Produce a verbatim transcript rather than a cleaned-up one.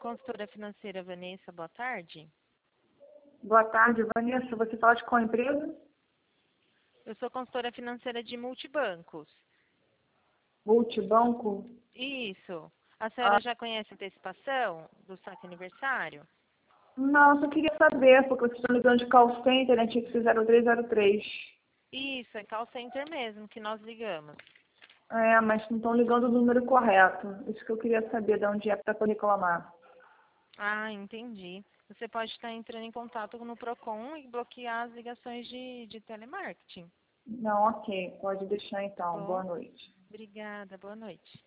Consultora financeira Vanessa, boa tarde. Boa tarde, Vanessa. Você fala de qual empresa? Eu sou consultora financeira de multibancos. Multibanco? Isso. A senhora Ah, já conhece a antecipação do saque aniversário? não, só queria saber, porque vocês estão ligando de call center, né? Tinha que ser zero três zero três. Isso, é call center mesmo que nós ligamos. É, mas não estão ligando o número correto. Isso que eu queria saber, de onde é para poder reclamar. Ah, entendi. Você pode estar entrando em contato no Procon e bloquear as ligações de, de telemarketing. Não, ok. Pode deixar Tá então. Boa bom? noite. Obrigada, boa noite.